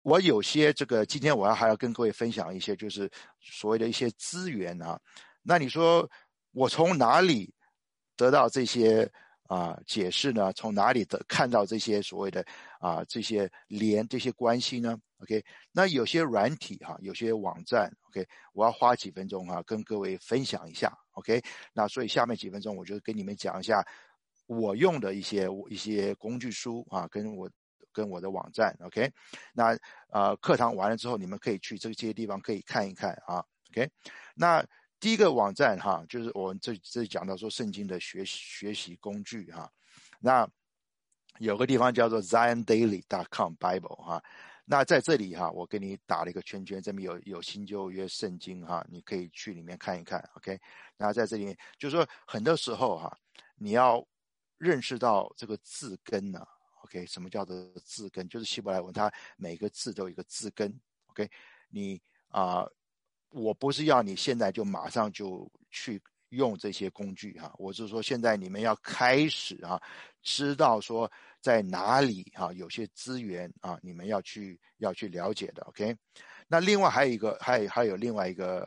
我有些今天我还要跟各位分享一些就是所谓的一些资源啊。那你说我从哪里得到这些解释呢？从哪里看到这些所谓的这些关系呢 ？OK， 那有些软体有些网站 OK， 我要花几分钟跟各位分享一下 OK。那所以下面几分钟我就跟你们讲一下我用的一些工具书跟我的网站 OK。那课堂完了之后，你们可以去这些地方可以看一看OK。那第一个网站就是我们这里讲到说圣经的学习工具那有个地方叫做 ziondaily.com Bible 那在这里我给你打了一个圈圈，这边有新旧约圣经你可以去里面看一看 OK。那在这里面就是说很多时候你要认识到这个字根OK， 什么叫做字根？就是希伯来文，它每个字都有一个字根。OK， 你我不是要你现在就马上就去用这些工具我是说现在你们要开始知道说在哪里有些资源你们要去了解的 OK。那另外还有另外一个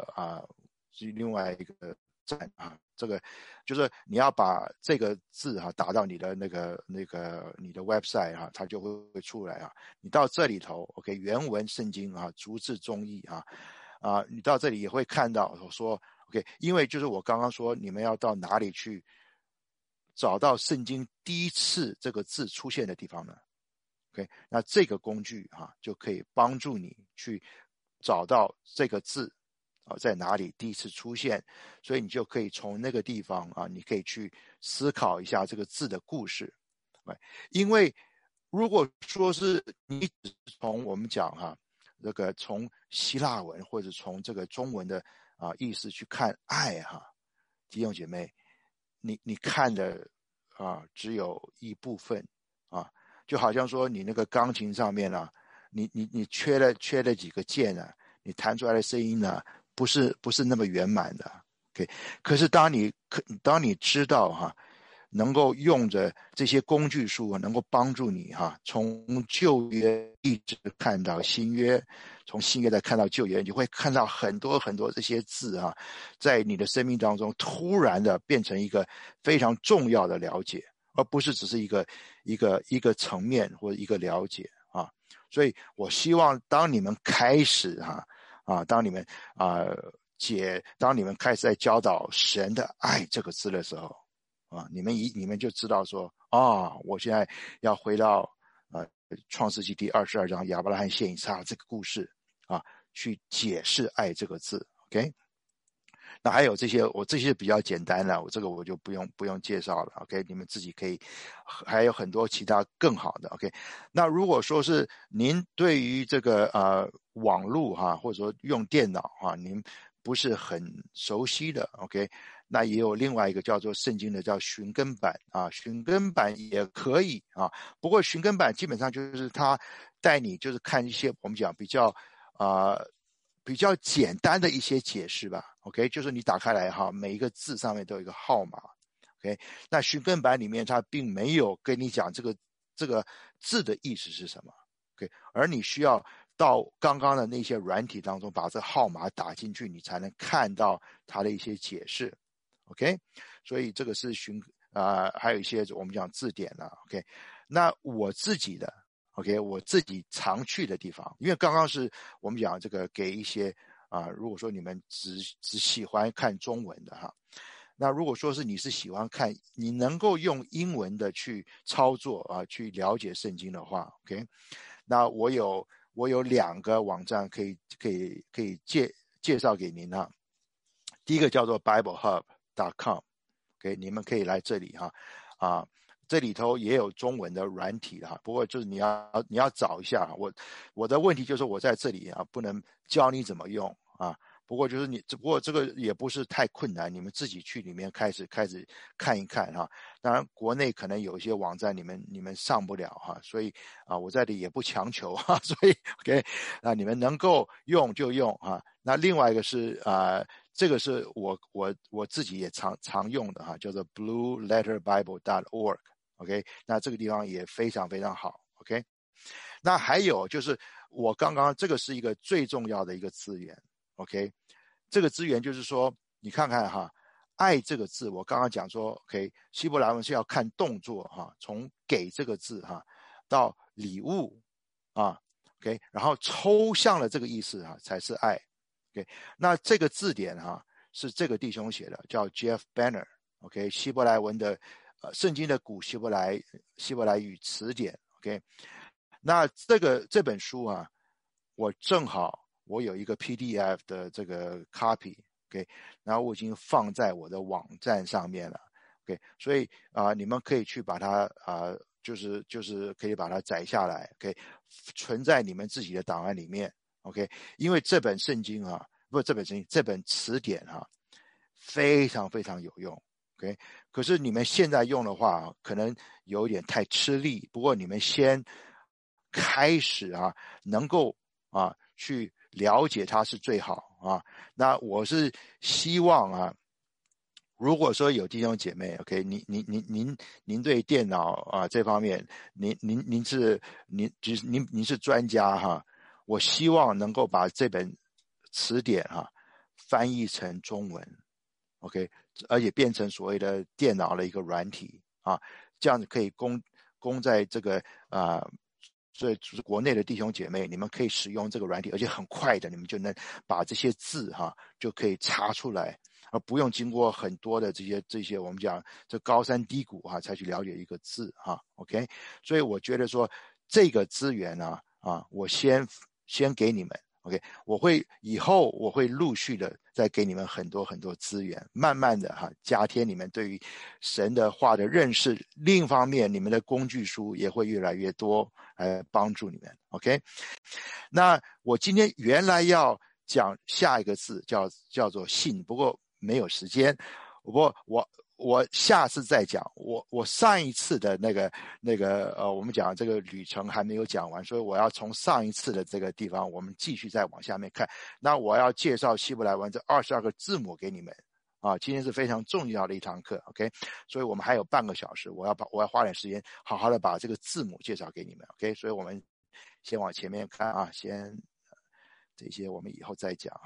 站这个就是你要把这个字打到你的你的 website 它就会出来你到这里头 OK 原文圣经逐字中译你到这里也会看到说 OK， 因为就是我刚刚说你们要到哪里去找到圣经第一次这个字出现的地方呢 OK， 那这个工具就可以帮助你去找到这个字在哪里第一次出现，所以你就可以从那个地方你可以去思考一下这个字的故事。因为如果说是你只从我们讲这个从希腊文或者从这个中文的意思去看爱弟兄姐妹，你看的只有一部分就好像说你那个钢琴上面你缺了几个键你弹出来的声音不是那么圆满的 OK。 可是当你知道能够用着这些工具书能够帮助你从旧约一直看到新约，从新约再看到旧约，你会看到很多很多这些字在你的生命当中突然的变成一个非常重要的了解，而不是只是一个层面或者一个了解所以我希望当你们开始当你们当你们开始在教导神的爱这个字的时候你们就知道说我现在要回到创世纪第22章亚伯拉罕献以撒这个故事去解释爱这个字 OK。 那还有这些比较简单了，这个我就不用介绍了 OK， 你们自己可以，还有很多其他更好的 OK。 那如果说是您对于这个网络或者说用电脑您不是很熟悉的 OK， 那也有另外一个叫做圣经的叫寻根版寻根版也可以不过寻根版基本上就是它带你就是看一些我们讲比较简单的一些解释吧 OK， 就是你打开来每一个字上面都有一个号码 OK。 那寻根版里面它并没有跟你讲这个字的意思是什么 OK， 而你需要到刚刚的那些软体当中把这号码打进去，你才能看到它的一些解释 OK。 所以这个是还有一些我们讲字典OK。 那我自己的 OK， 我自己常去的地方，因为刚刚是我们讲这个给一些如果说你们只喜欢看中文的那如果说是你是喜欢看你能够用英文的去操作去了解圣经的话 OK， 那我有2个网站可以介绍给您第一个叫做 BibleHub.com OK， 你们可以来这里这里头也有中文的软体不过就是你要找一下我的问题就是我在这里不能教你怎么用不过就是只不过这个也不是太困难，你们自己去里面开始看一看当然国内可能有一些网站你们上不了所以我在这里也不强求所以 OK， 你们能够用就用那另外一个是这个是我自己也常用的叫做 blueletterbible.org OK， 那这个地方也非常非常好 OK。 那还有就是我刚刚这个是一个最重要的一个资源 ，OK， 这个资源就是说，你看看哈，爱这个字，我刚刚讲说 ，OK， 希伯来文是要看动作哈，从给这个字哈到礼物啊 ，OK， 然后抽象的这个意思哈才是爱 ，OK， 那这个字典哈是这个弟兄写的，叫 Jeff Banner，OK， 希伯来文的圣经的古希伯来语词典 ，OK， 那这本书啊，我正好我有一个 PDF 的这个 copy，OK， 然后我已经放在我的网站上面了 ，OK， 所以你们可以去把它就是可以把它载下来 ，OK， 存在你们自己的档案里面 ，OK， 因为这本圣经啊，不是这本圣经，这本词典啊，非常非常有用 ，OK， 可是你们现在用的话，可能有点太吃力，不过你们先开始啊，能够去了解它是最好啊。那我是希望啊，如果说有弟兄姐妹 ，OK， 您对电脑这方面，您是专家哈，我希望能够把这本词典翻译成中文 ，OK， 而且变成所谓的电脑的一个软体啊，这样子可以供在这个所以国内的弟兄姐妹，你们可以使用这个软体，而且很快的，你们就能把这些字就可以查出来，而不用经过很多的这些我们讲这高山低谷才去了解一个字OK， 所以我觉得说这个资源我先给你们 OK， 以后我会陆续的再给你们很多很多资源，慢慢的加添你们对于神的话的认识。另一方面，你们的工具书也会越来越多，来帮助你们。OK， 那我今天原来要讲下一个字叫做信，不过没有时间。不过我下次再讲，我上一次的那个我们讲这个旅程还没有讲完，所以我要从上一次的这个地方我们继续再往下面看。那我要介绍希伯来文这22个字母给你们今天是非常重要的一堂课 OK， 所以我们还有半个小时，我要花点时间好好的把这个字母介绍给你们 OK， 所以我们先往前面看先这些我们以后再讲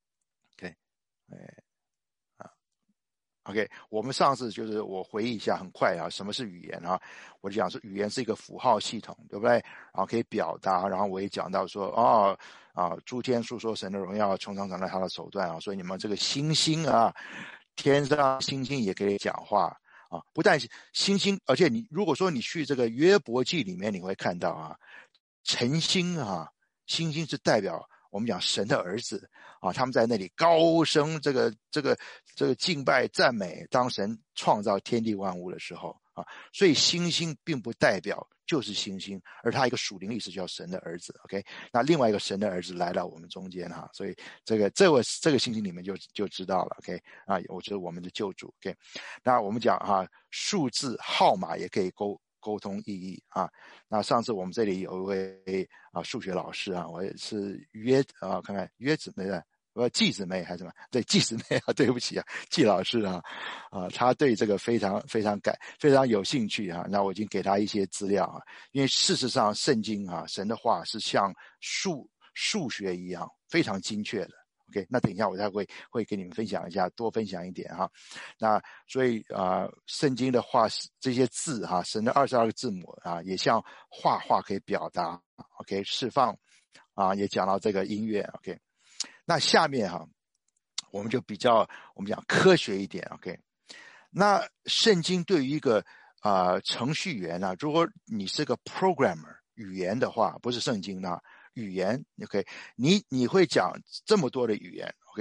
OK，OK， 我们上次就是我回忆一下，很快什么是语言我就讲说语言是一个符号系统，对不对？然后可以表达，然后我也讲到说诸天述说神的荣耀，穹苍展开他的手段所以你们这个星星天上星星也可以讲话不但星星，而且如果说你去这个约伯记里面，你会看到晨星星星是代表我们讲神的儿子他们在那里高声这个敬拜赞美，当神创造天地万物的时候所以星星并不代表就是星星，而它一个属灵意思叫神的儿子 OK， 那另外一个神的儿子来到我们中间所以这个星星你们就知道了 OK 我觉得我们的救主 OK， 那我们讲数字号码也可以沟通意义那上次我们这里有一位数学老师我也是看看约姊妹的季姊妹还是什么？对，季姊妹对不起季老师他对这个非常非常有兴趣那我已经给他一些资料因为事实上圣经神的话是像数学一样非常精确的。OK， 那等一下我再会跟你们分享一下，多分享一点那所以圣经的话这些字神的22个字母也像画可以表达 OK， 释放也讲到这个音乐 OK。那下面我们就比较我们讲科学一点 OK。那圣经对于一个程序员如果你是个 programmer 语言的话，不是圣经语言 OK， 你会讲这么多的语言 OK，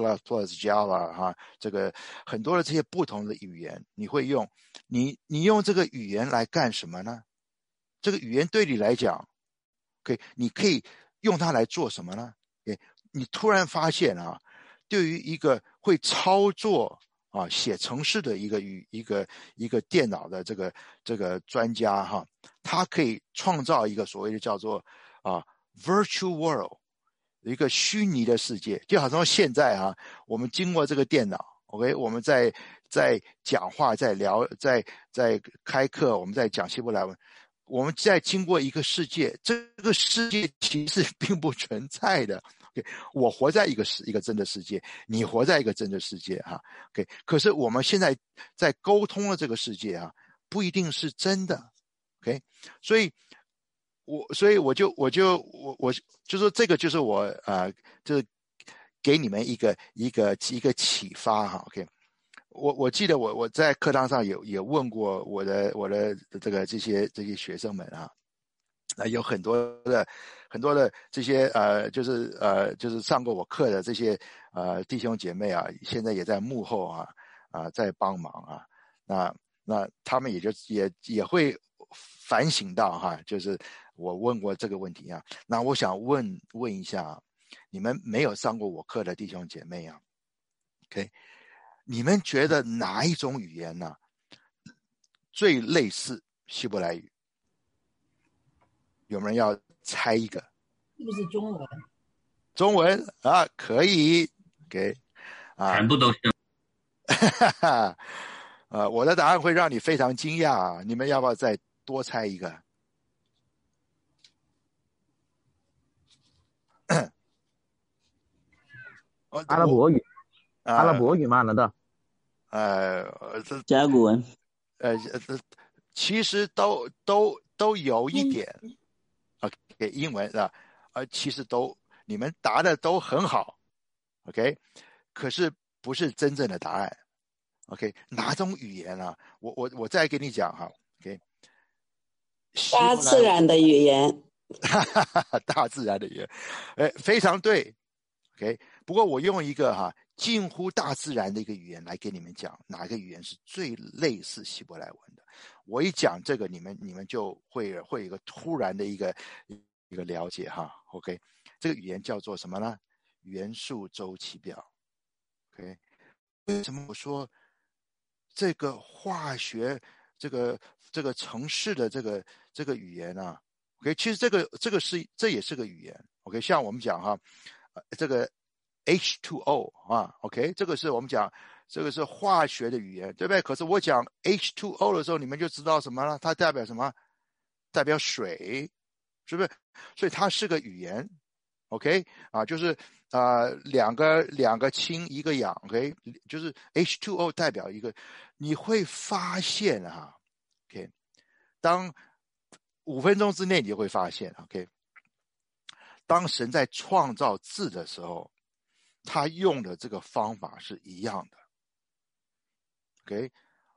C++、Java 这个很多的这些不同的语言，你会用你用这个语言来干什么呢？这个语言对你来讲 OK， 你可以用它来做什么呢？ OK， 你突然发现对于一个会操作写程式的一个电脑的这个专家他可以创造一个所谓的叫做virtual world， 一个虚拟的世界，就好像现在我们经过这个电脑 OK， 我们在讲话，在聊，在开课，我们在讲希伯来文， 我们在经过一个世界，这个世界其实并不存在的。OK， 我活在一个真的世界，你活在一个真的世界哈。OK， 可是我们现在在沟通的这个世界啊，不一定是真的。OK， 所以我就说这个就是我就是给你们一个启发哈。OK， 我记得我在课堂上也问过我的这些学生们啊。有很多的这些就是上过我课的这些弟兄姐妹啊，现在也在幕后在帮忙啊。那他们也会反省到哈，就是我问过这个问题啊。那我想问一下，你们没有上过我课的弟兄姐妹啊 ，OK， 你们觉得哪一种语言呢最类似希伯来语？有没有人要猜一个？ 是不是中文？ 中文啊，可以给全部都是。 我的答案会让你非常惊讶啊！你们要不要再多猜一个？ 阿拉伯语，阿拉伯语吗？难道？ 甲骨文？ 其实都有一点。OK， 英文啊，其实你们答的都很好。OK， 可是不是真正的答案。OK， 哪种语言啊？我再给你讲哈。OK， 大自然的语言。 大自然的语言，非常对。OK， 不过我用一个近乎大自然的一个语言来给你们讲，哪个语言是最类似希伯来文的。我一讲这个，你们就会有一个突然的一个了解哈。OK， 这个语言叫做什么呢？元素周期表。OK， 为什么我说这个化学这个程式的这个语言啊 ？OK， 其实这也是个语言。OK， 像我们讲哈，这个 H2O 啊 ，OK， 这个是我们讲这个是化学的语言，对不对？可是我讲 H2O 的时候，你们就知道什么了？它代表什么？代表水，是不是？所以它是个语言。OK 就是两个氢一个氧 ，OK， 就是 H2O 代表一个，你会发现OK， 当5分钟之内你就会发现 ，OK， 当神在创造字的时候，他用的这个方法是一样的 ，OK，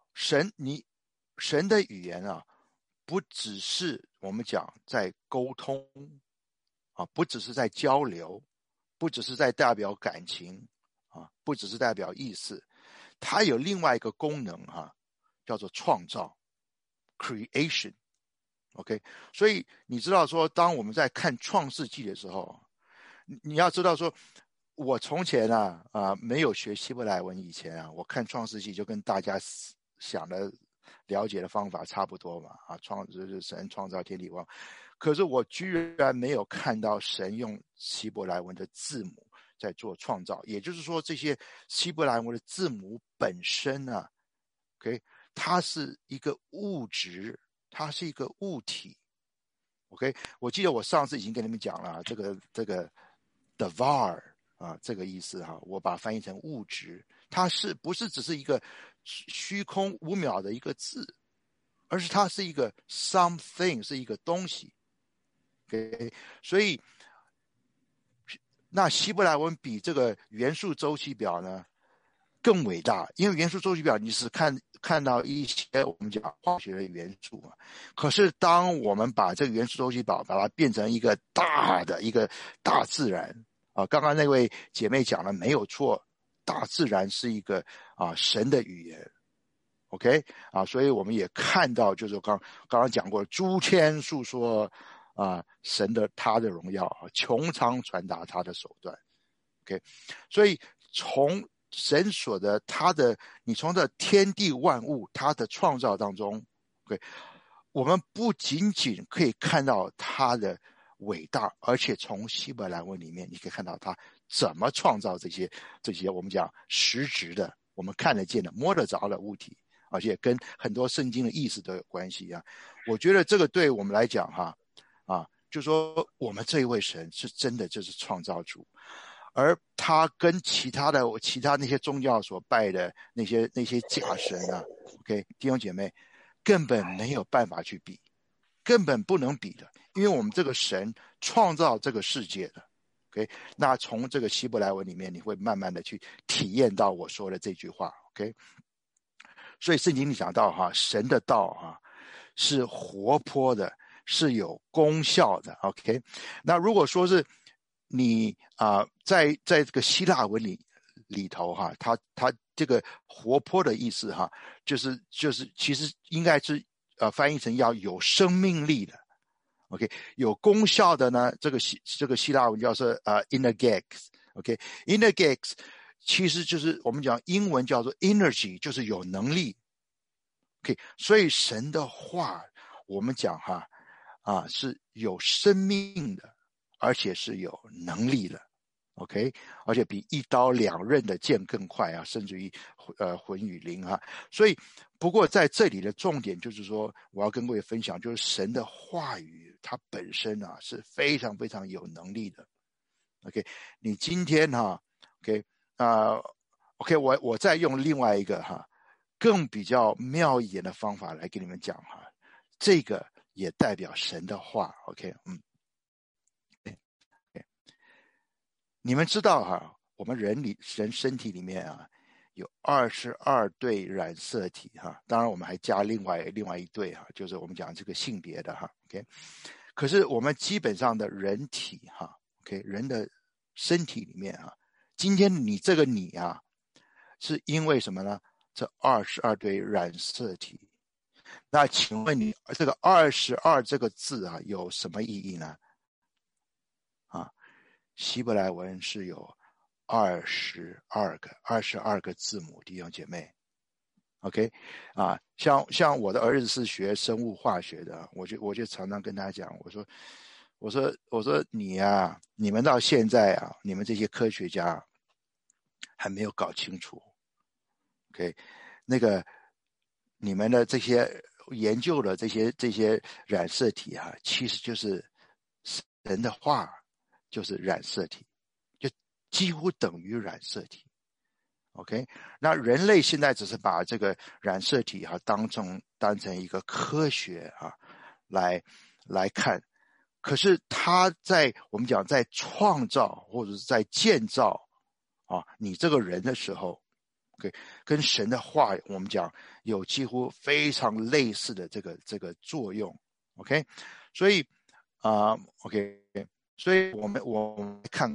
神的语言不只是我们讲在沟通不只是在交流，不只是在代表感情不只是代表意思，它有另外一个功能叫做创造 creation。 OK， 所以你知道说，当我们在看创世纪的时候，你要知道说，我从前没有学希伯来文以前我看创世纪就跟大家想的了解的方法差不多嘛就是神创造天地万物。可是我居然没有看到神用希伯来文的字母在做创造，也就是说这些希伯来文的字母本身OK， 它是一个物质，它是一个物体。OK， 我记得我上次已经跟你们讲了这个 davar 这个意思我把它翻译成物质，它是不是只是一个虚空5秒的一个字，而是它是一个 something， 是一个东西。Okay， 所以那希伯来文比这个元素周期表呢更伟大，因为元素周期表你是看到一些我们讲化学的元素可是当我们把这个元素周期表把它变成一个大自然刚刚那位姐妹讲了没有错，大自然是一个神的语言。OK 所以我们也看到就是刚刚讲过诸天述说神的他的荣耀穹苍传达他的手段。 OK， 所以从神所的你从这天地万物他的创造当中 OK， 我们不仅仅可以看到他的伟大，而且从希伯来文里面你可以看到他怎么创造这些我们讲实质的我们看得见的摸得着的物体而且跟很多圣经的意思都有关系啊。我觉得这个对我们来讲就说我们这一位神是真的就是创造主，而他跟其他那些宗教所拜的那些假神OK， 弟兄姐妹根本没有办法去比，根本不能比的，因为我们这个神创造这个世界的。OK， 那从这个希伯来文里面，你会慢慢的去体验到我说的这句话。OK， 所以圣经里讲到神的道是活泼的，是有功效的。OK， 那如果说是你在这个希腊文里头它这个活泼的意思就是其实应该是翻译成要有生命力的。OK， 有功效的呢，这个希腊文叫做energex。OK，energex 其实就是我们讲英文叫做 energy， 就是有能力。OK， 所以神的话我们讲是有生命的，而且是有能力的。OK， 而且比一刀两刃的剑更快甚至于魂与灵所以不过在这里的重点就是说，我要跟各位分享，就是神的话语它本身是非常非常有能力的。OK， 你今天OK， 我再用另外一个更比较妙一点的方法来给你们讲这个也代表神的话。OK， 你们知道我们人身体里面有22对染色体当然我们还加另外一对就是我们讲这个性别的OK， 可是我们基本上的人体OK， 人的身体里面今天你这个你是因为什么呢？这22对染色体。那请问你这个22这个字有什么意义呢？希伯来文是有22个字母，弟兄姐妹。OK， 像我的儿子是学生物化学的，我就常常跟他讲，我说你们到现在你们这些科学家还没有搞清楚 OK， 那个你们的这些研究的这些染色体其实就是神的话，就是染色体，就几乎等于染色体。OK， 那人类现在只是把这个染色体当成一个科学来看，可是他在我们讲在创造或者是在建造你这个人的时候 OK， 跟神的话我们讲有几乎非常类似的这个作用。 OK， 所以OK， 所以我们看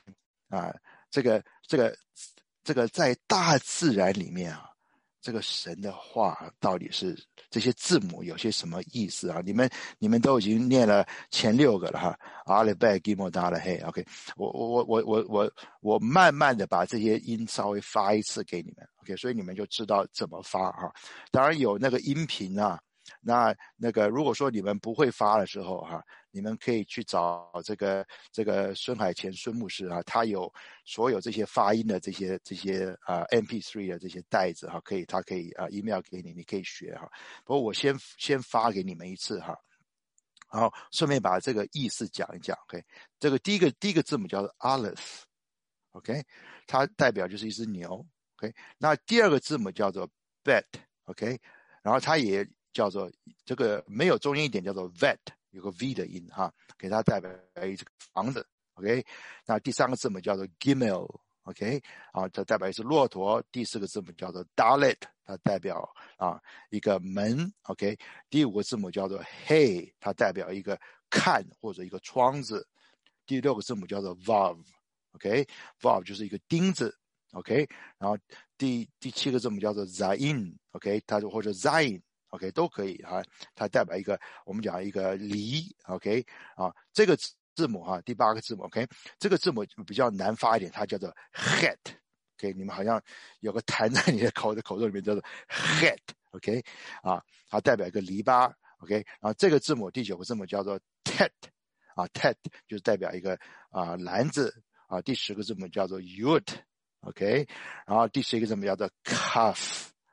这个在大自然里面这个神的话到底是这些字母有些什么意思你们都已经念了前6个了阿勒拜基莫达了嘿 OK， 我慢慢的把这些音稍微发一次给你们 OK， 所以你们就知道怎么发当然有那个音频那个如果说你们不会发的时候你们可以去找这个孙海乾孙牧师他有所有这些发音的这些MP3 的这些袋子他可以email 给你，你可以学不过我先发给你们一次然后顺便把这个意思讲一讲 OK， 这个第一个字母叫做 Aleph OK， 它代表就是一只牛 OK， 那第二个字母叫做 Bet OK， 然后它也叫做这个没有中间一点叫做 Vet， 有个 V 的音给它代表一个房子 OK， 那第3个字母叫做 Gimel OK， 它代表一只骆驼。第4个字母叫做 Dalet， 它代表一个门 OK， 第5个字母叫做 Hey， 它代表一个看或者一个窗子。第6个字母叫做 Vav OK， Vav 就是一个钉子 OK， 然后第7个字母叫做 Zain OK， 它或者 Zain OK 都可以它代表一个我们讲一个梨 OK 这个字母第8个字母 OK， 这个字母比较难发一点，它叫做 Het OK， 你们好像有个痰在你的口中里面叫做 Het OK 它代表一个篱笆 OK， 然后这个字母第9个字母叫做 Tet Tet 就是代表一个篮子第10个字母叫做 Yud OK， 然后第11个字母叫做 Kaf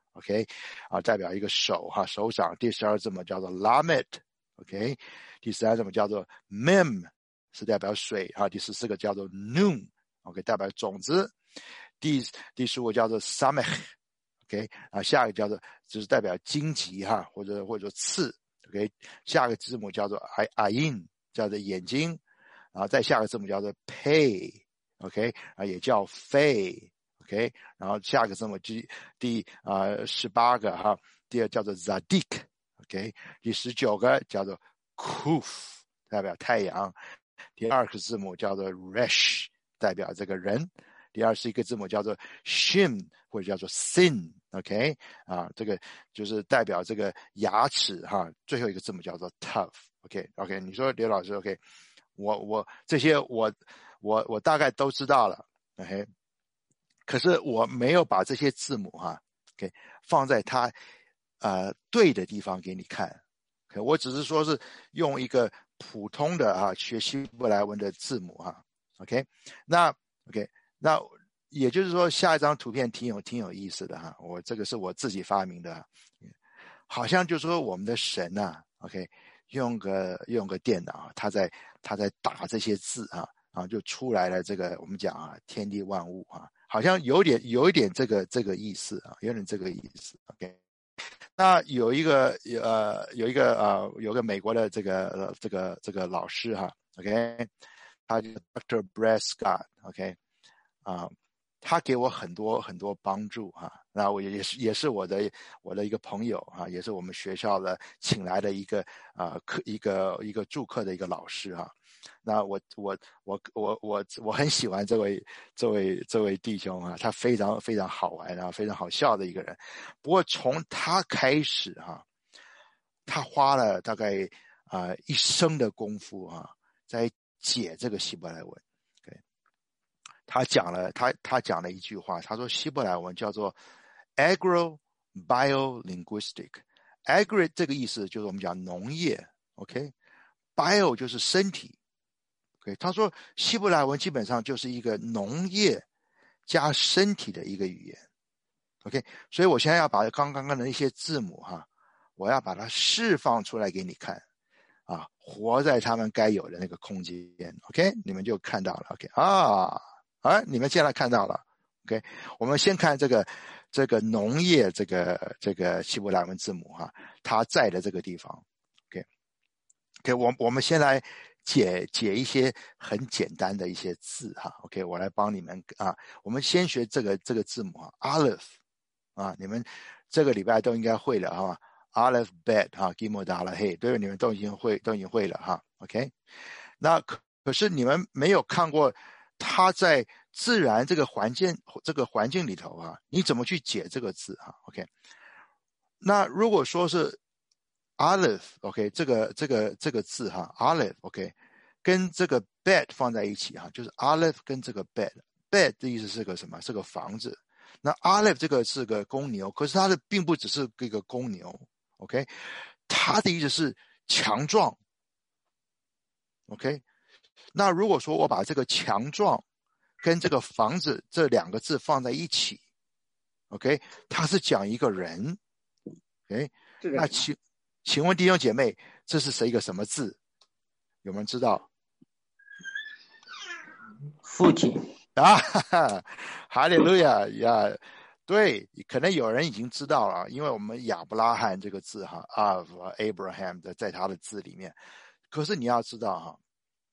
OK 代表一个手手掌。第12字母叫做 Lamed OK 第13字母叫做 Mem 是代表水第14个叫做 Nun OK 代表种子。第15叫做 Samech OK 下一个叫做就是代表荆棘或者说刺 OK 下个字母叫做 Ayin 叫做眼睛再下个字母叫做 Pei OK 也叫肺 OK 然后下个字母第18个第二叫做 Zadik OK 第19个叫做 Kuf 代表太阳。第2个字母叫做 Resh 代表这个人。第21个字母叫做 Shin 或者叫做 Sin OK 这个就是代表这个牙齿最后一个字母叫做 Tough OK 你说刘老师 OK 我这些我大概都知道了 OK 可是我没有把这些字母OK 放在它对的地方给你看 OK 我只是说是用一个普通的学希伯来文的字母OK 那 OK 那也就是说下一张图片挺有意思的我这个是我自己发明的好像就说我们的神OK 用个电脑他在打这些字就出来了这个我们讲天地万物好像有一点这个意思有点这个意思 OK 那有个美国的这个老师OK 他叫 Dr. Brad Scott OK 他给我很多帮助那我也是我的一个朋友也是我们学校的请来的一个助课的一个老师那我很喜欢这位弟兄他非常非常好玩非常好笑的一个人。不过从他开始他花了大概一生的功夫在解这个希伯来文。他讲了一句话，他说希伯来文叫做 agro-biolinguistic。 agro 这个意思就是我们讲农业 OK bio 就是身体 OK 他说希伯来文基本上就是一个农业加身体的一个语言 OK 所以我现在要把刚刚的一些字母我要把它释放出来给你看活在他们该有的那个空间 OK 你们就看到了 OK 你们现在看到了 OK 我们先看这个农业这个希伯来文字母它在的这个地方 OK 我们先来解一些很简单的一些字OK 我来帮你们我们先学这个字母Aleph 你们这个礼拜都应该会了Aleph Bet Gimel Dalet Hey 对，你们都已经会了OK 那可是你们没有看过它在自然这个环境里头你怎么去解这个字OK 那如果说是 Aleph OK 这个字Aleph OK 跟这个 Bet 放在一起就是 Aleph 跟这个 Bet 的意思是个什么？是个房子。那 Aleph 这个是个公牛，可是它的并不只是一个公牛 OK 它的意思是强壮 OK 那如果说我把这个强壮跟这个房子这两个字放在一起 OK 它是讲一个人 OK 那请问弟兄姐妹这是一个什么字？有没有人知道？ 父亲哈利路亚呀！对，可能有人已经知道了，因为我们亚伯拉罕这个字of Abraham 的在他的字里面。可是你要知道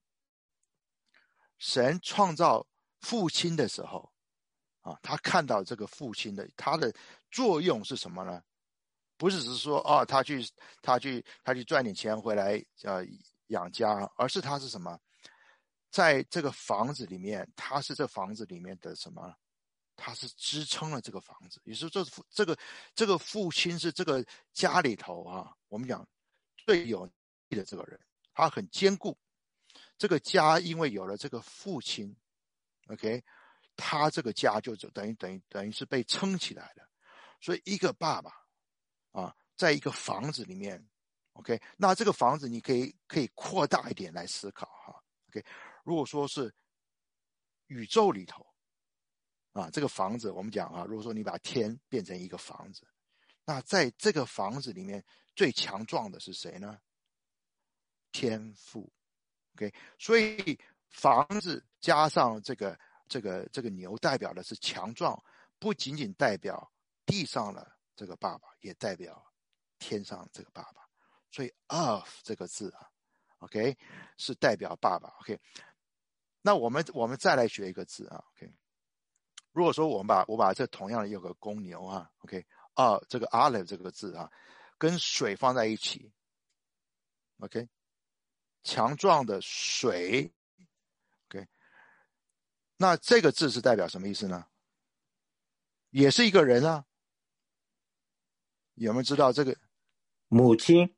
神创造父亲的时候他看到这个父亲的他的作用是什么呢？不是只是说他去赚点钱回来养家，而是他是什么？在这个房子里面，他是这房子里面的什么？他是支撑了这个房子，也就是这个父亲是这个家里头我们讲最有力的这个人，他很坚固。这个家因为有了这个父亲 ，OK， 他这个家就等于是被撑起来的。所以一个爸爸在一个房子里面 ，OK， 那这个房子你可以扩大一点来思考OK， 如果说是宇宙里头这个房子我们讲如果说你把天变成一个房子， 那在这个房子里面最强壮的是谁呢？天父。OK， 所以房子加上这个牛代表的是强壮，不仅仅代表地上的这个爸爸，也代表天上这个爸爸。所以 of 这个字啊 ，OK 是代表爸爸。OK， 那我们再来学一个字啊 ，OK。如果说我把这同样的有个公牛啊 ，OK， 这个 Aleph 这个字啊，跟水放在一起 ，OK， 强壮的水 ，OK， 那这个字是代表什么意思呢？也是一个人啊，有没有知道这个？ 母亲。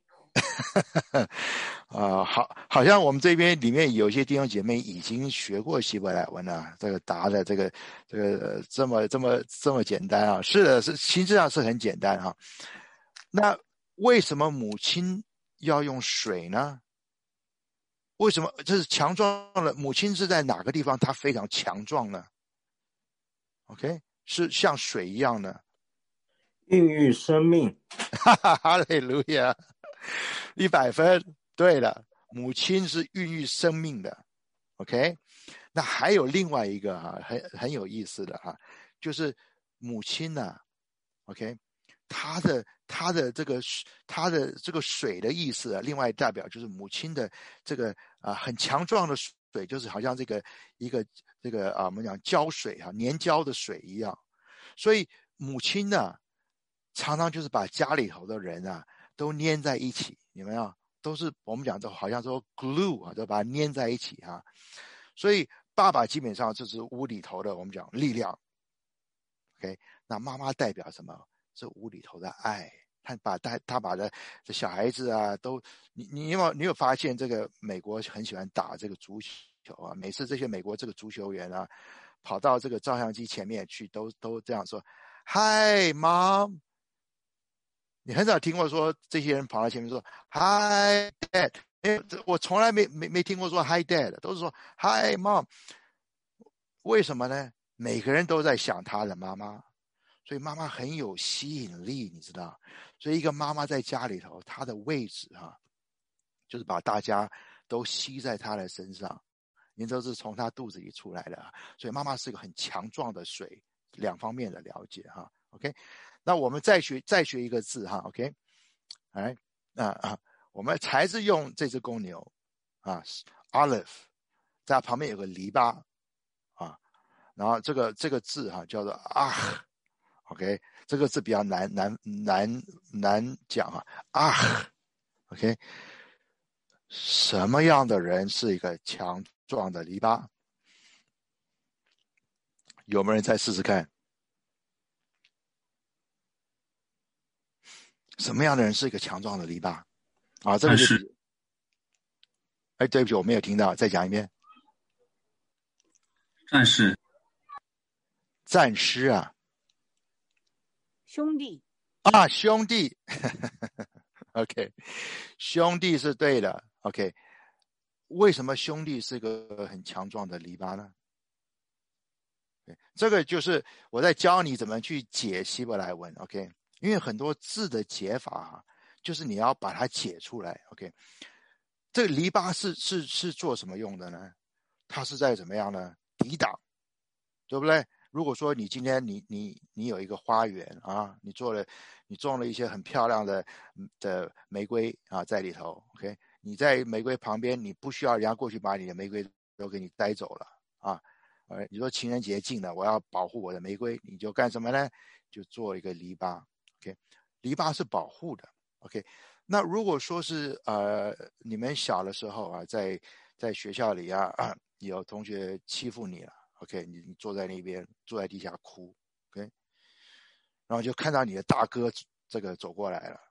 好像我们这边里面有些弟兄姐妹已经学过希伯来文了，这个答的这个这么简单啊？是的，是形式上是很简单啊。那为什么母亲要用水呢？为什么这是强壮的母亲是在哪个地方她非常强壮呢 ？OK， 是像水一样的孕育生命。 哈利路亚，100分。对了，母亲是孕育生命的 ，OK。那还有另外一个很有意思的就是母亲呢 ，OK， 她的这个水的意思另外代表就是母亲的这个很强壮的水，就是好像我们讲胶水粘胶的水一样。所以母亲呢，常常就是把家里头的人都粘在一起，有没有？都是我们讲的好像说 glue 都把它粘在一起所以爸爸基本上就是屋里头的我们讲力量 ，OK。那妈妈代表什么？是屋里头的爱。他把这小孩子都你有发现这个美国很喜欢打这个足球每次这些美国这个足球员跑到这个照相机前面去都这样说 Hi Mom。你很少听过说这些人跑到前面说 Hi Dad， 我从来没听过说 Hi Dad， 都是说 Hi Mom。 为什么呢？每个人都在想他的妈妈，所以妈妈很有吸引力，你知道。所以一个妈妈在家里头，她的位置就是把大家都吸在她的身上，您都是从她肚子里出来的所以妈妈是一个很强壮的水，两方面的了解OK。那我们再学一个字OK， 来我们还是用这只公牛Aleph， 在旁边有个篱笆然后这个字叫做OK， 这个字比较难讲OK， 什么样的人是一个强壮的篱笆？有没有人再试试看？什么样的人是一个强壮的篱笆这个就是对不起，我没有听到，再讲一遍。 战士。 战师兄弟兄弟OK， 兄弟是对的 OK。 为什么兄弟是个很强壮的篱笆呢？这个就是我在教你怎么去解希伯来文 OK， 因为很多字的解法就是你要把它解出来 OK。 这个篱笆是做什么用的呢？它是在怎么样呢？抵挡，对不对？如果说你今天你有一个花园你种了一些很漂亮的玫瑰在里头 OK， 你在玫瑰旁边，你不需要人家过去把你的玫瑰都给你带走了你说情人节近了，我要保护我的玫瑰，你就干什么呢？就做一个篱笆 OK， 篱笆是保护的 OK。 那如果说是你们小的时候在学校里有同学欺负你了OK， 你坐在那边，坐在地下哭 OK， 然后就看到你的大哥这个走过来了，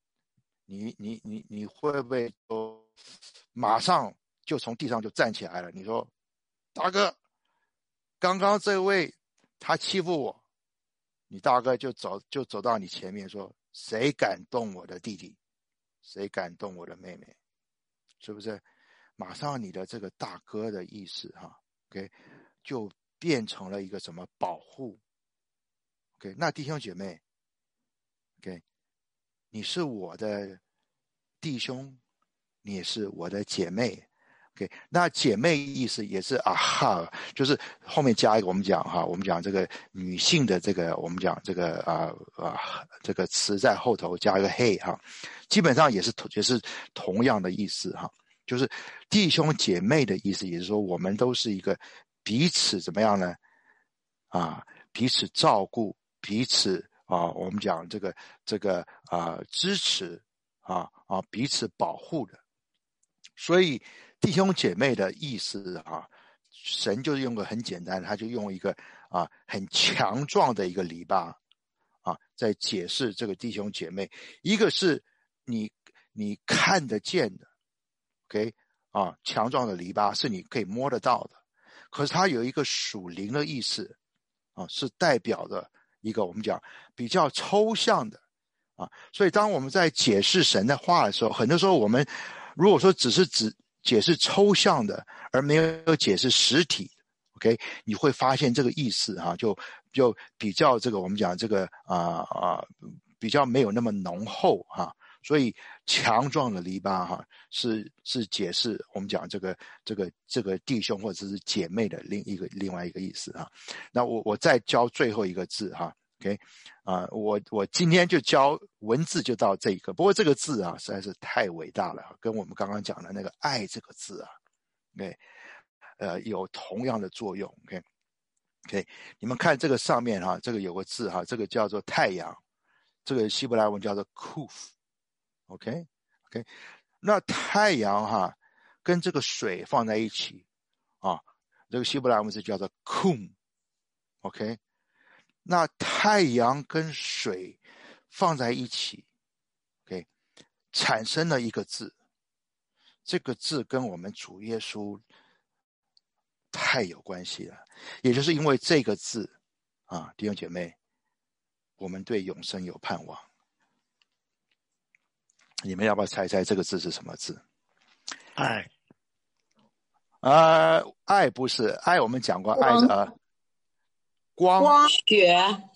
你会不会马上就从地上就站起来了？你说大哥，刚刚这位他欺负我，你大哥就走到你前面说，谁敢动我的弟弟，谁敢动我的妹妹，是不是？马上你的这个大哥的意识OK， 就变成了一个什么保护 OK。 那弟兄姐妹 OK， 你是我的弟兄，你也是我的姐妹。OK， 那姐妹意思也是哈，就是后面加一个我们讲这个女性的这个我们讲这个这个词在后头加一个hey基本上也是同样的意思就是弟兄姐妹的意思，也就是说我们都是一个彼此怎么样呢？彼此照顾，彼此我们讲这个支持彼此保护的。所以弟兄姐妹的意思神就是用个很简单，他就用一个很强壮的一个篱笆在解释这个弟兄姐妹。一个是你看得见的 ，OK 强壮的篱笆是你可以摸得到的，可是它有一个属灵的意思是代表的一个我们讲比较抽象的所以当我们在解释神的话的时候，很多时候我们如果说只解释抽象的，而没有解释实体 ，OK， 你会发现这个意思就比较这个我们讲这个比较没有那么浓厚所以强壮的篱笆是解释我们讲这个弟兄或者是姐妹的另外一个意思那我再教最后一个字OK， 我今天就教文字就到这一个，不过这个字实在是太伟大了，跟我们刚刚讲的那个爱这个字OK， 有同样的作用 OK， 你们看这个上面这个有个字这个叫做太阳，这个希伯来文叫做 kuf OK， 那太阳跟这个水放在一起这个希伯来文字叫做 kum OK。那太阳跟水放在一起 OK， 产生了一个字，这个字跟我们主耶稣太有关系了，也就是因为这个字弟兄姐妹，我们对永生有盼望。你们要不要猜猜这个字是什么字？ 爱爱不是爱，我们讲过爱是光血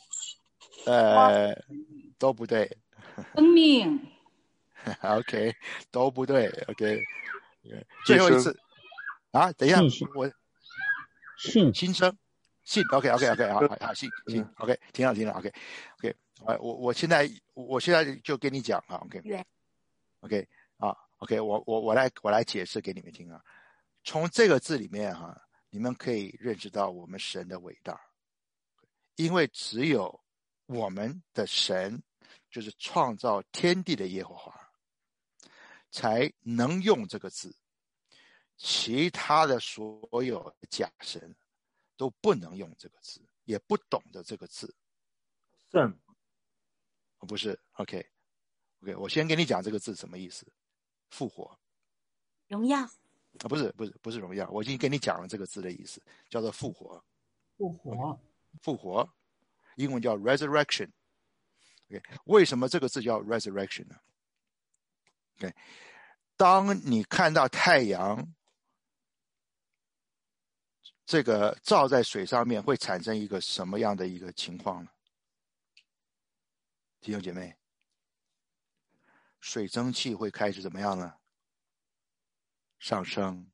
都不对。 生命 OK， 都不对。OK， 最后一次等一下，我新生信 OK， 好信 OK， 听了 OK， 我现在就跟你讲OK， 我来解释给你们听从这个字里面你们可以认识到我们神的伟大，因为只有我们的神就是创造天地的耶和华才能用这个字，其他的所有假神都不能用这个字，也不懂得这个字。 圣不是 OK， 我先跟你讲这个字什么意思。复活荣耀不是荣耀，我已经跟你讲了这个字的意思，叫做复活。复活英文叫 resurrection OK， 为什么这个字叫 resurrection 呢 OK， 当你看到太阳这个照在水上面，会产生一个什么样的一个情况呢？弟兄姐妹，水蒸气会开始怎么样呢？上升，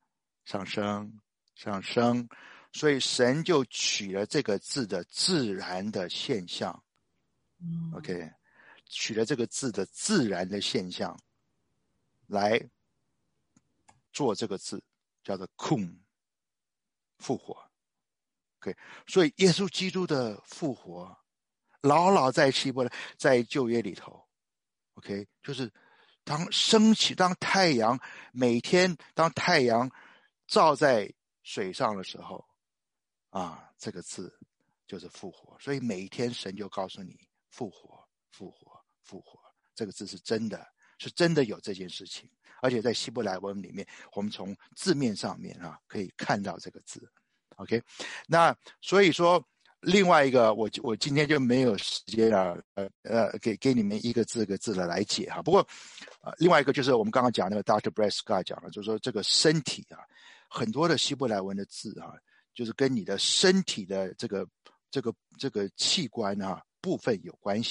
所以神就取了这个字的自然的现象OK， 取了这个字的自然的现象来做这个字，叫做 kum， 复活 OK， 所以耶稣基督的复活牢牢在旧约里头 OK， 就是当升起，当太阳每天当太阳照在水上的时候这个字就是复活。所以每一天神就告诉你复活，这个字是真的有这件事情，而且在希伯来文里面我们从字面上面可以看到这个字 OK。 那所以说另外一个我今天就没有时间给你们一个字的来解不过另外一个就是我们刚刚讲那个 Dr. Brett Scott 讲了，就是说这个身体很多的希伯来文的字就是跟你的身体的这个器官部分有关系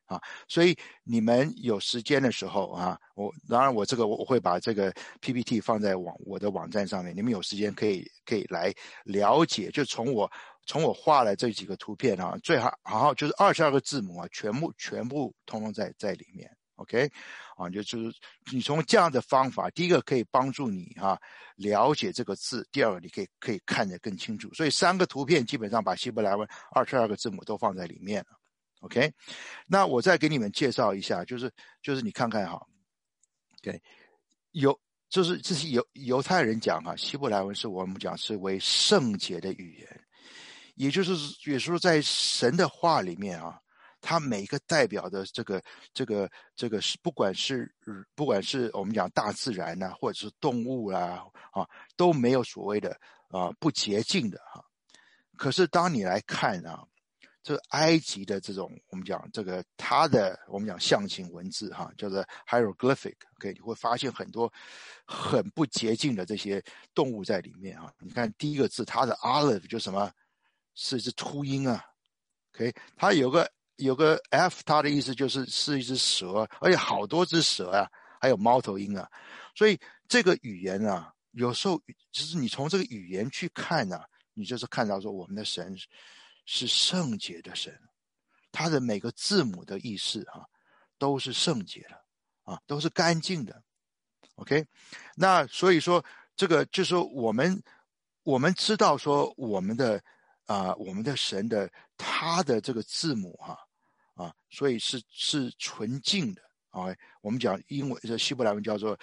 啊。所以你们有时间的时候啊，当然我会把这个 PPT 放在我的网站上面，你们有时间可以来了解，就从我画了这几个图片啊，最好就是22个字母啊，全部通通在里面。OK， 啊，就是你从这样的方法，第一个可以帮助你了解这个字，第二个你可以看得更清楚。所以3个图片基本上把希伯来文22个字母都放在里面了。OK， 那我再给你们介绍一下，就是你看看哈 ，OK， 这是犹太人讲希伯来文是我们讲是为圣洁的语言，也就是说在神的话里面它每个代表的这个不管是我们讲大自然或者是动物都没有所谓的不洁净的可是当你来看这个埃及的这种我们讲这个它的我们讲象形文字叫做 hieroglyphic， OK， 你会发现很多很不洁净的这些动物在里面你看第一个字，它的 olive 就什么，是一只秃鹰OK， 它有个 F， 它的意思是一只蛇，而且好多只蛇还有猫头鹰所以这个语言有时候就是你从这个语言去看你就是看到说我们的神是圣洁的神，他的每个字母的意思都是圣洁的都是干净的。OK， 那所以说这个就是说我们知道说我们的神的他的这个字母所以是纯净的我们讲英文希伯来文叫做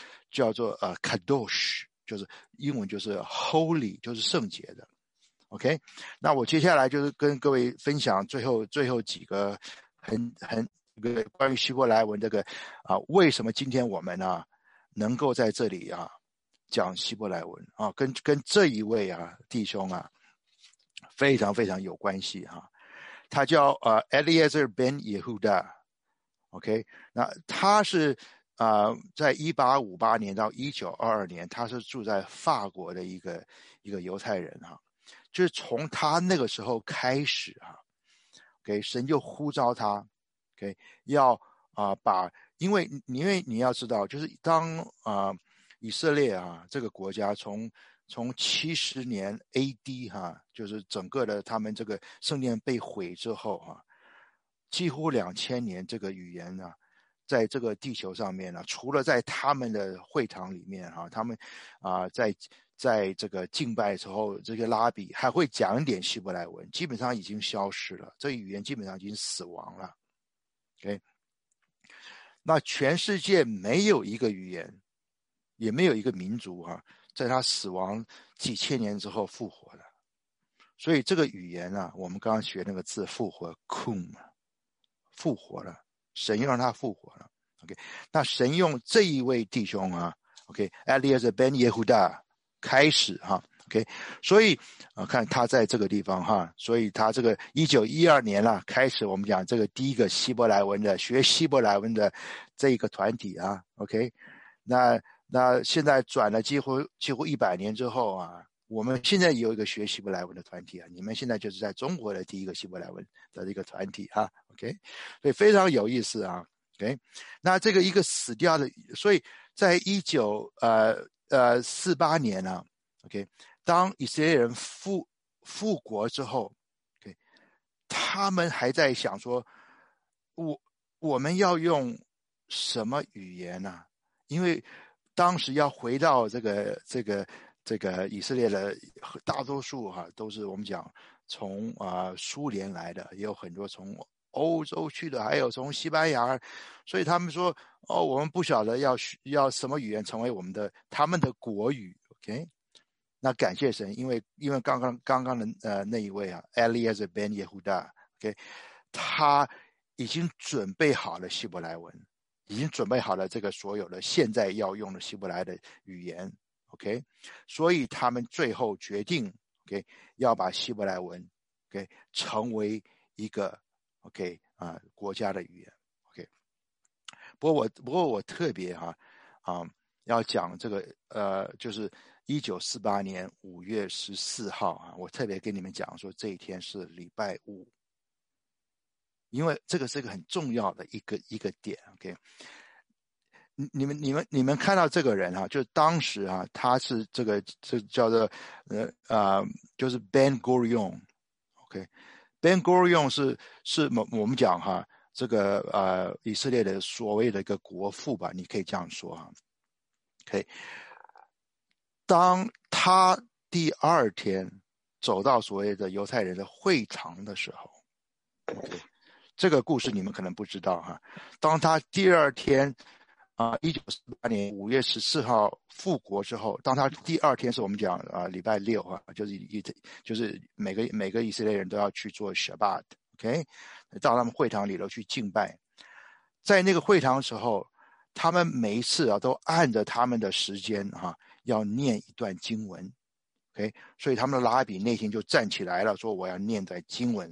kadosh， 就是英文就是 holy， 就是圣洁的。OK， 那我接下来就是跟各位分享最后几个很关于希伯来文这个为什么今天我们能够在这里讲希伯来文跟这一位弟兄非常非常有关系他叫Eliezer ben Yehuda。 OK， 那他是在1858年到1922年，他是住在法国的一个犹太人就是从他那个时候开始OK， 神就呼召他 OK， 要因为你要知道，就是当以色列这个国家从70年 AD 就是整个的他们这个圣殿被毁之后几乎2000年这个语言在这个地球上面除了在他们的会堂里面他们在这个敬拜的时候，这些拉比还会讲一点希伯来文，基本上已经消失了，这语言基本上已经死亡了。OK， 那全世界没有一个语言，也没有一个民族在他死亡几千年之后复活的。所以这个语言我们刚刚学那个字复活 kum， 复活了，神又让他复活了。OK， 那神用这一位弟兄OK， Eliezer ben Yehuda 开始OK， 所以看他在这个地方所以他这个1912年开始我们讲这个第一个希伯来文的学希伯来文的这一个团体OK， 那现在转了几乎100年之后我们现在有一个学希伯来文的团体你们现在就是在中国的第一个希伯来文的一个团体OK， 所以非常有意思OK， 那这个一个死掉的，所以在1948年OK， 当以色列人复国之后 OK， 他们还在想说我们要用什么语言因为当时要回到这个以色列的大多数都是我们讲从苏联来的，也有很多从欧洲去的，还有从西班牙，所以他们说我们不晓得要什么语言成为他们的国语 OK， 那感谢神，因为刚刚的那一位Eliezer ben Yehuda OK， 他已经准备好了希伯来文，已经准备好了这个所有的现在要用的希伯来的语言 OK， 所以他们最后决定 OK 要把希伯来文 OK 成为一个 OK 国家的语言 OK。 不过我特别要讲这个就是1948年5月14号我特别跟你们讲说这一天是礼拜五因为这个是一个很重要的一个点 ，OK。你们看到这个人啊，就当时啊，他是这叫做就是 Ben Gurion，OK，Ben Gurion 是我们讲哈，这个以色列的所谓的一个国父吧，你可以这样说哈。OK， 当他第二天走到所谓的犹太人的会堂的时候 ，OK， 这个故事你们可能不知道哈。当他第二天1948年5月14号复国之后，当他第二天是我们讲礼拜六啊，就是每个以色列人都要去做 Shabbat，OK， 到他们会堂里头去敬拜。在那个会堂的时候，他们每一次都按着他们的时间要念一段经文 ，OK， 所以他们的拉比那天就站起来了，说我要念段经文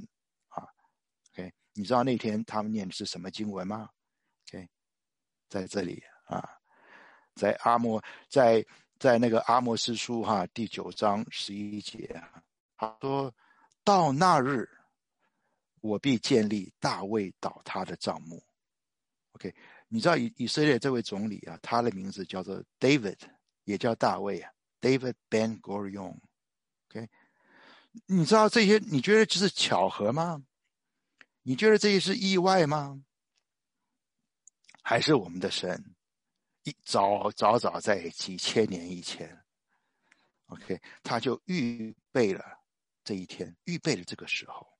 ，OK， 你知道那天他们念的是什么经文吗 ？OK， 在这里在那个阿摩司书第9章11节他说到那日，我必建立大卫倒塌的帐幕。OK， 你知道以色列这位总理他的名字叫做 David， 也叫大卫David Ben Gurion。OK， 你知道这些，你觉得这是巧合吗？你觉得这些是意外吗？还是我们的神早在几千年以前 ，OK， 他就预备了这一天，预备了这个时候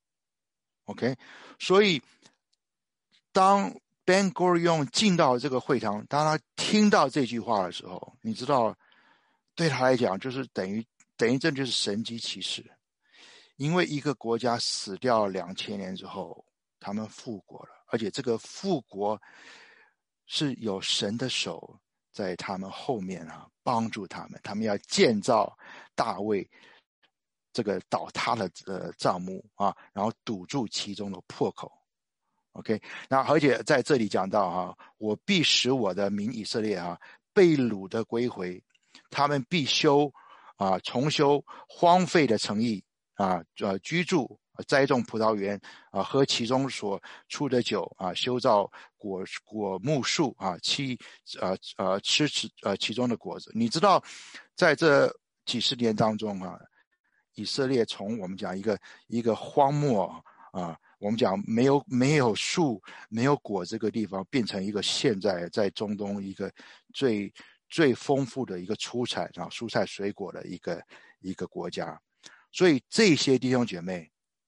，OK， 所以当 Ben Gurion 进到这个会堂，当他听到这句话的时候，你知道，对他来讲就是等于这就是神迹奇事，因为一个国家死掉2000年之后，他们复国了，而且这个复国是有神的手在他们后面帮助他们，他们要建造大卫这个倒塌的帐幕然后堵住其中的破口。OK， 那而且在这里讲到我必使我的民以色列被掳的归回，他们必重修荒废的城邑居住栽种葡萄园喝其中所出的酒修造果木树吃其中的果子。你知道在这几十年当中以色列从我们讲一个荒漠我们讲没有树没有果这个地方，变成一个现在在中东一个最丰富的一个出产蔬菜水果的一个国家。所以这些弟兄姐妹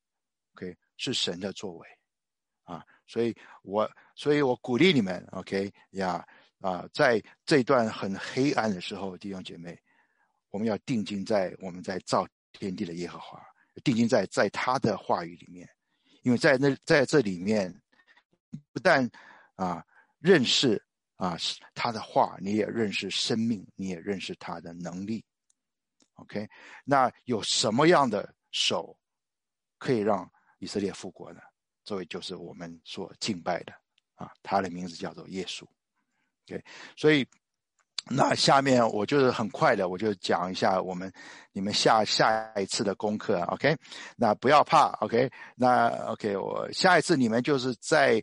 OK 是神的作为所以我鼓励你们 OK 在这段很黑暗的时候，弟兄姐妹，我们要定睛在我们在造天地的耶和华，定睛在他的话语里面，因为在这里面不但认识他的话，你也认识生命，你也认识他的能力。OK， 那有什么样的手可以让以色列复国呢？这位就是我们所敬拜的他的名字叫做耶稣。OK， 所以那下面我就是很快的，我就讲一下你们下一次的功课 OK， 那不要怕 OK， 那 OK 我下一次你们就是在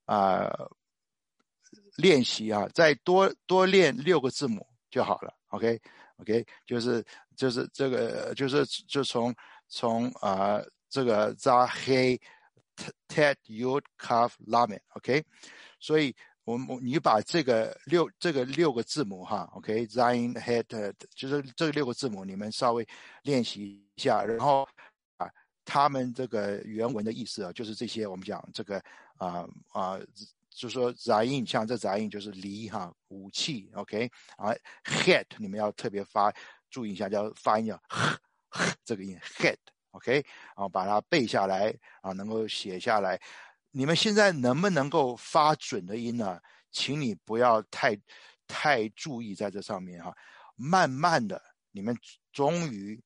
练习再多练6个字母就好了 OK， 就是这个就从这个 Zah Tet Yud Kaf Lamed OK， 所以你把这个6个字母OK Zayin Het 就是这个6个字母你们稍微练习一下，然后他们这个原文的意思就是这些我们讲这个就是说 Zayin 像这 Zayin 就是犁武器 OK Het 你们要特别注意一下，叫发音叫这个音 Het OK， 然后把它背下来能够写下来。你们现在能不能够发准的音呢？请你不要太注意在这上面慢慢的，你们终于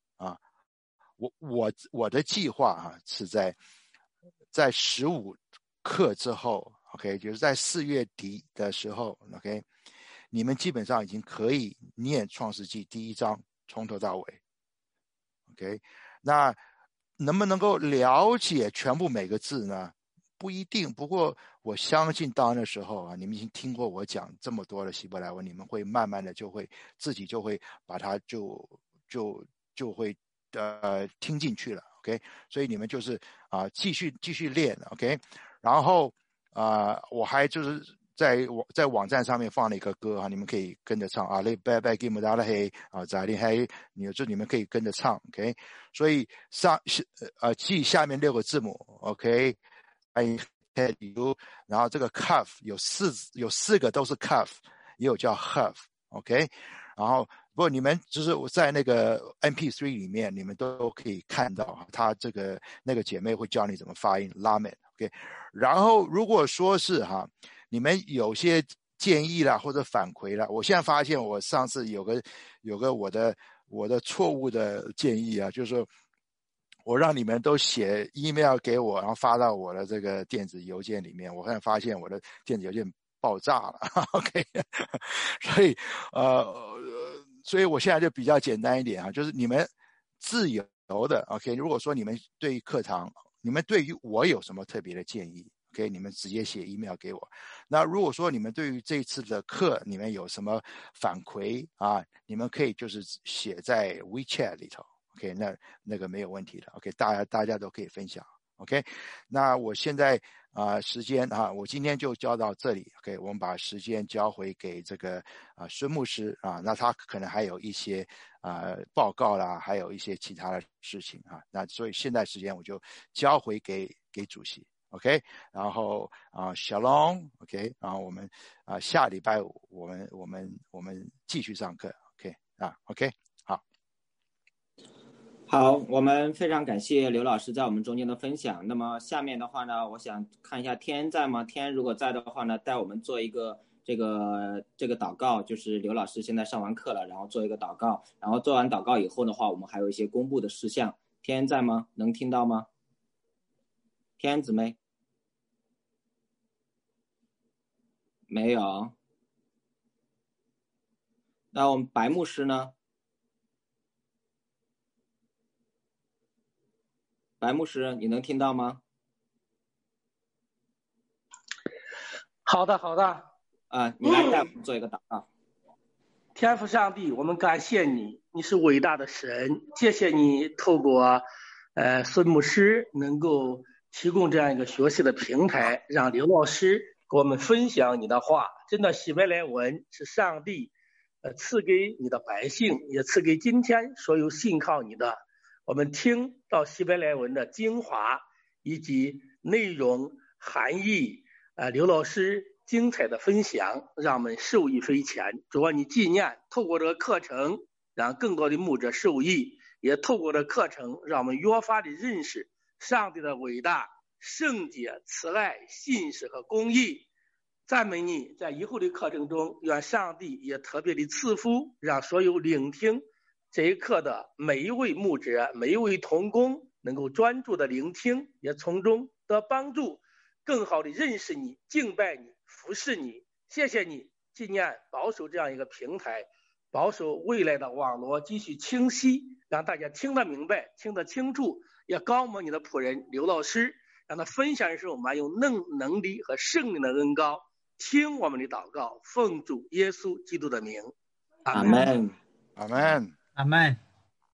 我的计划是在15课之后 OK， 就是在4月底的时候 OK， 你们基本上已经可以念创世纪第1章从头到尾 OK， 那能不能够了解全部每个字呢？ 不一定，不过我相信到那时候啊，你们已经听过我讲这么多的希伯来文，你们会慢慢的自己就会把它就会听进去了 ，OK， 所以你们就是继续练 ，OK， 然后我还就是在网站上面放了一个歌你们可以跟着唱你拜拜给姆达了嘿在你嘿，你们可以跟着唱 ，OK， 所以记下面6个字母 ，OK， 然后这个 cuff 有4个都是 cuff， 也有叫 huff，OK， 然后不过你们就是在那个 MP3 里面，你们都可以看到他那个姐妹会教你怎么发音 Lamed，OK， 然后如果说是你们有些建议啦或者反馈啦，我现在发现我上次有个我的错误的建议就是说我让你们都写 email 给我，然后发到我的这个电子邮件里面，我现在发现我的电子邮件爆炸了，OK， 所以我现在就比较简单一点就是你们自由的 OK， 如果说你们对于课堂，你们对于我有什么特别的建议，OK， 你们直接写 email 给我。那如果说你们对于这一次的课你们有什么反馈你们可以就是写在 WeChat 里头 ，OK， 那个没有问题的 ，OK， 大家都可以分享 ，OK。那我现在时间我今天就教到这里 ，OK， 我们把时间交回给这个孙牧师那他可能还有一些报告啦，还有一些其他的事情那所以现在时间我就交回给主席。OK， 然后Shalom， OK， 然后我们下礼拜五我们继续上课 ，OK， 好，我们非常感谢刘老师在我们中间的分享。那么下面的话呢，我想看一下天在吗？天如果在的话呢，带我们做一个这个祷告，就是刘老师现在上完课了，然后做一个祷告，然后做完祷告以后的话，我们还有一些公布的事项。天在吗？能听到吗？天姊妹？没有。那我们白牧师呢？白牧师，你能听到吗？ 好的。 你来带我们做一个祷告。 天父上帝，我们感谢你，你是伟大的神，谢谢你透过孙牧师能够提供这样一个学习的平台，让刘老师给我们分享你的话。真的，希伯来文是上帝赐给你的百姓，也赐给今天所有信靠你的。我们听到希伯来文的精华以及内容含义刘老师精彩的分享让我们受益匪浅。主啊，你纪念透过这个课程让更多的牧者受益，也透过这个课程让我们越发的认识上帝的伟大、圣洁、慈爱、信实和公义。赞美你，在以后的课程中，愿上帝也特别的赐福，让所有聆听这一课的每一位牧者、每一位同工能够专注的聆听，也从中得帮助，更好的认识你、敬拜你、服侍你。谢谢你纪念保守这样一个平台，保守未来的网络继续清晰，让大家听得明白、听得清楚，也高摩你的仆人刘老师，让他分享的时候满有能力和圣灵的恩膏。听我们的祷告，奉主耶稣基督的名， 阿们。 阿们。 阿们。